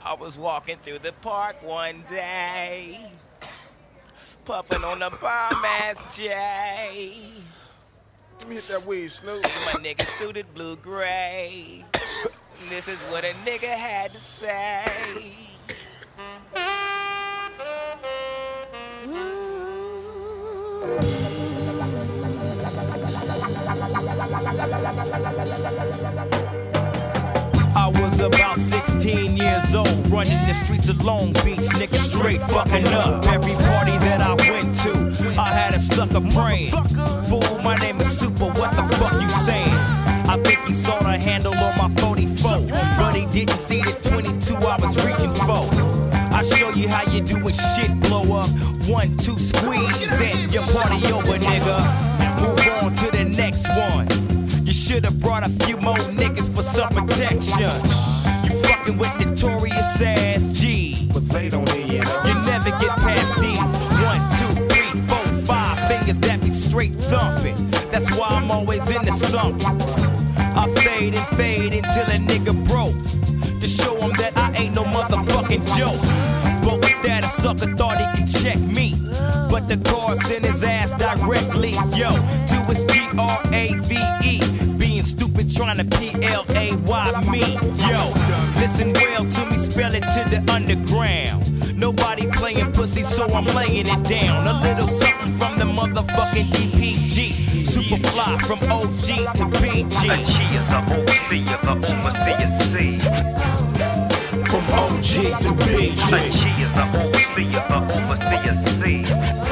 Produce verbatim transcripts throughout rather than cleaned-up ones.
I was walking through the park one day, puffing on a bomb ass J. Let me hit that weed, Snoop. My nigga suited blue gray. This is what a nigga had to say. I was about sixteen years old, running the streets of Long Beach, nigga straight fucking up. Every party that I went to, I had a sucker praying. Fool, my name is Super, what the fuck you saying? I think he saw the handle on my forty-four, but he didn't see the twenty-two I was reaching for. I show you how you do when shit blow up. One, two, squeeze, and your party over, nigga. Move on to the next one. You should've brought a few more niggas for some protection. You fucking with notorious ass G, but they don't hear you. You never get past these one, two, three, four, five fingers that be straight thumping. That's why I'm always into something. I fade and fade until a nigga broke, to show him that I ain't no motherfucking joke. But with that, a sucker thought he could check me, but the car sent his ass directly, yo, to his G R A V E. Being stupid, trying to P L A Y me, yo. Listen well to me, spell it to the underground. Nobody playing pussy, so I'm laying it down. A little something from the motherfucking D P G. Superfly from O G to B G. A G is a overseer, the overseer C. From O G to B G. A G is a overseer, the overseer C.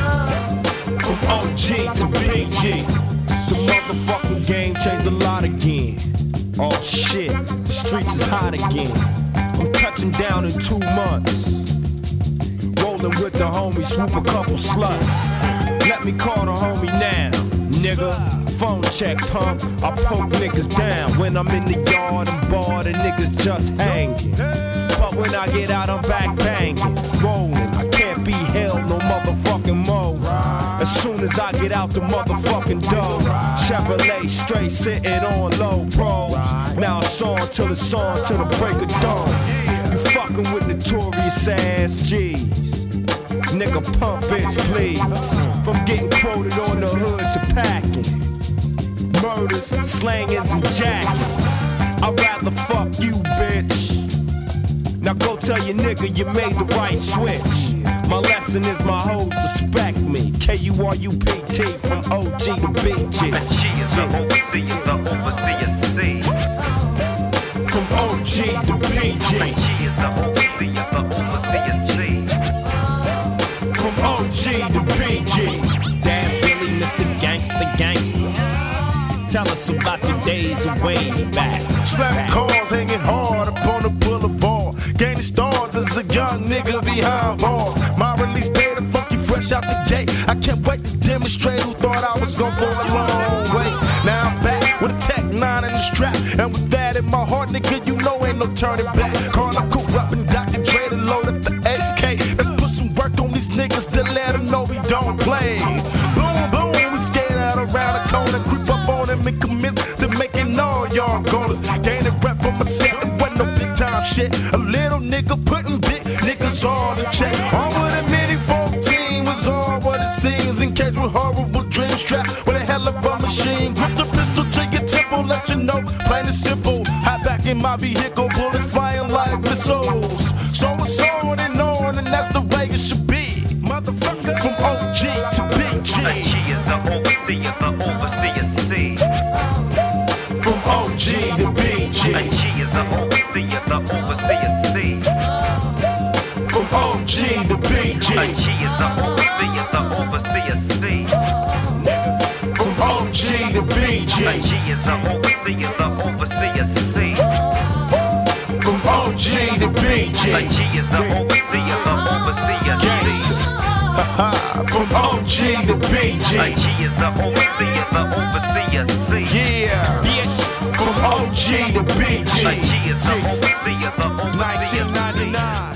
From O G to B G. The motherfucking game changed a lot again. Oh shit, the streets is hot again. I'm touching down in two months. Rolling with the homies, swoop a couple sluts. Let me call the homie now, nigga. Phone check, pump. I poke niggas down when I'm in the yard and bar. The niggas just hanging. But when I get out, I'm back banging, rolling. I can't be held no motherfucking more. As soon as I get out the motherfucking door, Chevrolet straight sitting on low pros. Now it's on till it's on till the break of dawn. You fucking with notorious ass G's. Nigga, pump bitch, please. From getting quoted on the hood to packing. Murders, slangings, and jackings. I'd rather fuck you, bitch. Now go tell your nigga you made the right switch. My lesson is my hoes respect me. K U R U P T from O G to B G. A G is a overseer, the overseer C. From O G to B G. A G is a overseer, the overseer C. From O G to B G. Damn Billy, Mister Gangsta Gangsta. Tell us about your days away back. Slap cars hanging hard up on the boulevard. Gaining stars as a young nigga behind bars. My release date, funky fresh out the gate. I can't wait to demonstrate who thought I was gonna go a long way. Now I'm back with a Tech nine in the strap. And with that in my heart, nigga, you know ain't no turning back. Carla Corrupt and Doctor Dre to load up the A K. Let's put some work on these niggas to let them know we don't play. Boom, boom, we skate out around the corner, creep up on them and commit to making all y'all goners. Gaining breath from myself, it wasn't no big time shit. A little nigga putting big niggas all in check. All with a mini fourteen was all what it seems. Engaged with horrible dreams, trapped with a hell of a machine. Grip the pistol to your temple, let you know, plain and simple. Hop back in my vehicle, bullets flying like missiles. So it's on and on, and that's the way it should be. Motherfucker, from O G to B G. A G is a overseer, the overseer C. From O G to B G. A G is a overseer, the overseer C. From O G to B G. A G is a overseer, the overseer C. From O G to B G. A G is a overseer, the overseer C. From O G to B G. A G is a overseer, the overseer C. From O G to B G. A G is a overseer, the overseer C. Yeah, bitch. From O G to B G. A G is a overseer, the overseer C. nineteen ninety-nine.